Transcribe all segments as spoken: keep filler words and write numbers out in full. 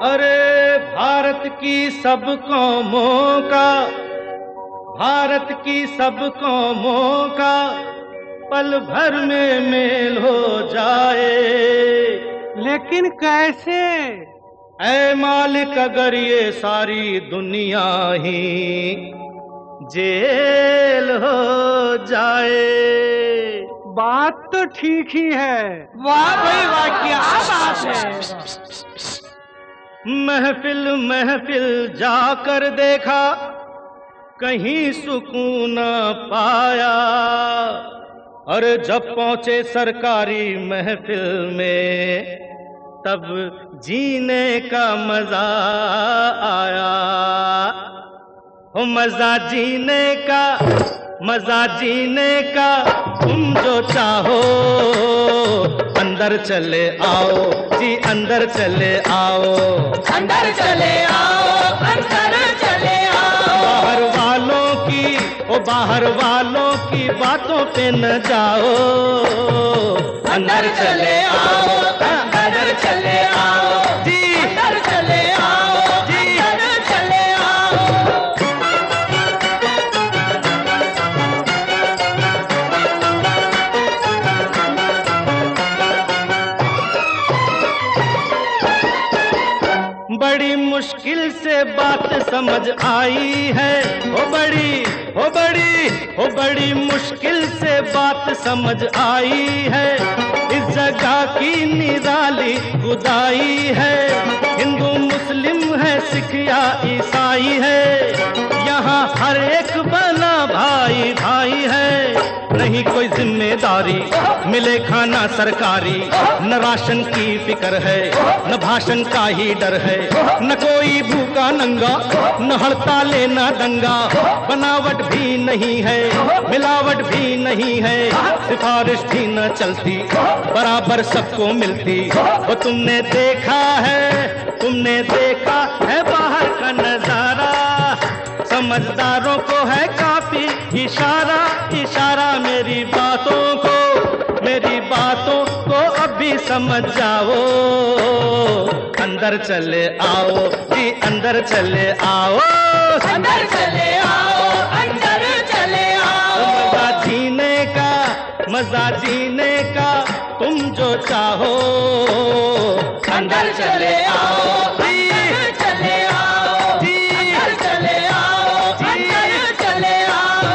अरे भारत की सब कौमों का, भारत की सब कौमों का पल भर में मेल हो जाए। लेकिन कैसे? ऐ मालिक अगर ये सारी दुनिया ही जेल हो जाए। बात तो ठीक ही है। वाह भाई वाह, क्या बात है। महफिल महफिल जाकर देखा, कहीं सुकून न पाया। और जब पहुंचे सरकारी महफिल में, तब जीने का मजा आया। हो मजा जीने का, मजा जीने का, तुम जो चाहो अंदर चले आओ जी, अंदर चले आओ, अंदर चले आओ, अंदर चले आओ। बाहर वालों की, ओ बाहर वालों की बातों पे न जाओ, अंदर चले आओ, अंदर चले आओ जी, अंदर चले आओ जी, अंदर चले आओ। बड़ी मुश्किल से बात समझ आई है, ओ बड़ी ओ बड़ी ओ बड़ी मुश्किल से बात समझ आई है। इस जगह की निराली खुदाई है, हिंदू मुस्लिम है, सिख या ईसाई है, यहाँ हर एक बना भाई भाई है। नहीं कोई जिम्मेदारी, मिले खाना सरकारी, न राशन की फिक्र है, न भाषण का ही डर है, न कोई भूखा नंगा, न हड़ताले न दंगा। बनावट भी नहीं है, मिलावट भी नहीं है, सिफारिश भी न चलती, बराबर सबको मिलती। वो तुमने देखा है, तुमने देखा है बाहर का नजारा, समझदारों को है काफी इशारा इशारा। मेरी बातों को, मेरी बातों को अभी समझ जाओ, अंदर चले आओ जी, अंदर चले आओ, अंदर चले आओ, अंदर चले आओ। मजा जीने का, मजा जीने का, तुम जो चाहो अंदर चले आओ, अंदर चले आओ जी, अंदर चले आओ, अंदर चले आओ।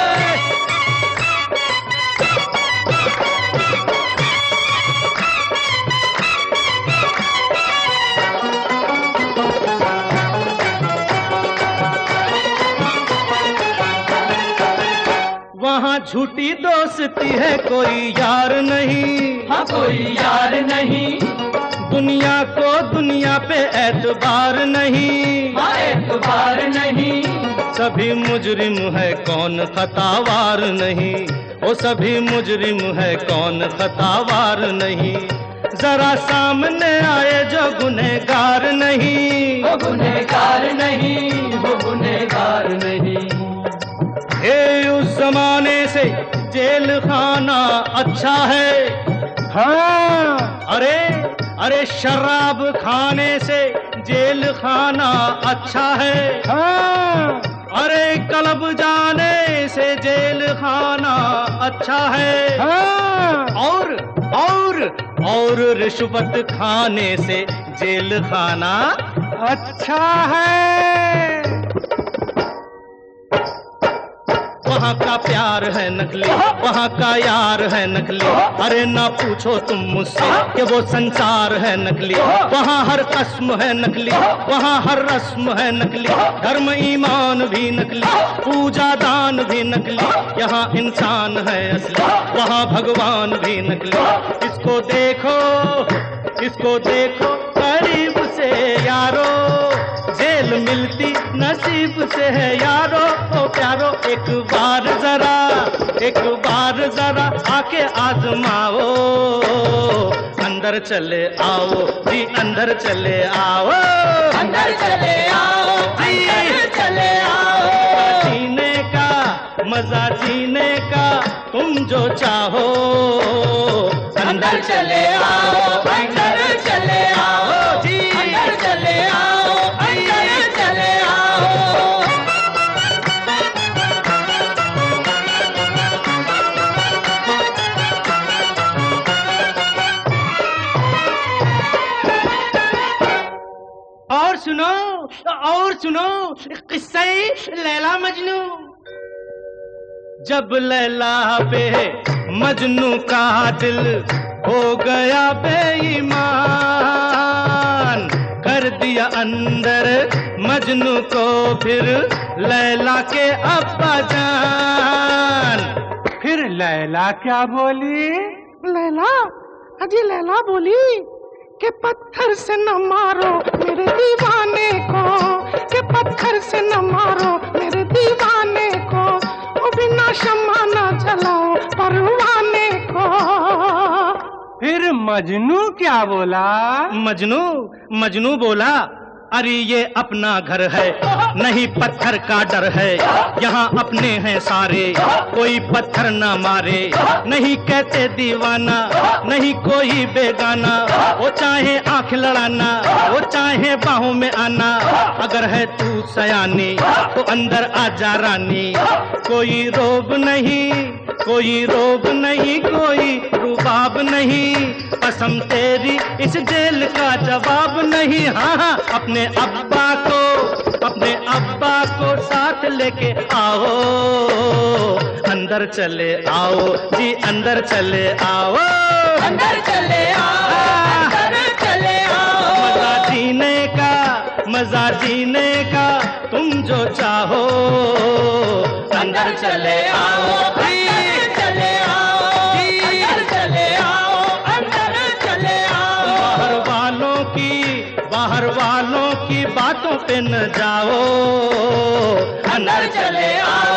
वहाँ झूठी दोस्ती है, कोई यार नहीं, हाँ कोई यार नहीं, दुनिया को दुनिया पे एतबार नहीं, हाँ एतबार नहीं। सभी मुजरिम है, कौन खतावार नहीं, ओ सभी मुजरिम है, कौन खतावार नहीं। जरा सामने आए जो गुनहगार नहीं, वो गुनहगार नहीं, वो गुनहगार नहीं। ये उस जमाने से जेल खाना अच्छा है। हाँ, अरे अरे शराब खाने से जेल खाना अच्छा है। हाँ, अरे क्लब जाने से जेल खाना अच्छा है। हाँ, और और और रिश्वत खाने से जेल खाना अच्छा है। वहाँ का प्यार है नकली, वहाँ का यार है नकली, अरे ना पूछो तुम मुझसे कि वो संसार है नकली। वहाँ हर रस्म है नकली, वहाँ हर रस्म है नकली, धर्म ईमान भी नकली, पूजा दान भी नकली। यहाँ इंसान है असली, वहाँ भगवान भी नकली। इसको देखो, इसको देखो करीब से यारो, जेल मिलती नसीब से है यारो। ओ प्यारो एक बार जरा, एक बार जरा आके आजमाओ, अंदर चले आओ जी, अंदर चले आओ, अंदर चले आओ, अंदर चले आओ। जीने का, मजा जीने का, तुम जो चाहो अंदर चले आओ, अंदर चले आओ जी, अंदर चले आओ। और सुनो किस्सा लैला मजनू। जब लैला पे मजनू का दिल हो गया बेईमान, कर दिया अंदर मजनू को फिर लैला के अब्बा जान। फिर लैला क्या बोली? लैला, अजी लैला बोली कि पत्थर से न मारो मेरे दीवाने को, कि पत्थर से न मारो मेरे दीवाने को, वो बिना शम्मा न जलाओ परवाने को। फिर मजनू क्या बोला? मजनू मजनू बोला, अरे ये अपना घर है, नहीं पत्थर का डर है, यहाँ अपने हैं सारे, कोई पत्थर ना मारे, नहीं कहते दीवाना, नहीं कोई बेगाना, वो चाहे आंख लड़ाना, वो चाहे बाहों में आना, अगर है तू सयानी तो अंदर आजा रानी, कोई रोब नहीं, कोई रोब नहीं, कोई रुबाब नहीं, कसम तेरी इस जेल का जवाब नहीं। हाँ हाँ, अपने अब्बा को, अपने अब्बा को साथ लेके आओ, अंदर चले आओ जी, अंदर चले आओ, अंदर चले आओ, अंदर चले आओ। मजा जीने का, मजा जीने का तुम जो चाहो, अंदर चले आओ, अंदर चले आओ, अंदर चले आओ, अंदर चले आओ। बाहर वालों की, बाहर वालों की बातों पे न जाओ, अंदर चले आओ।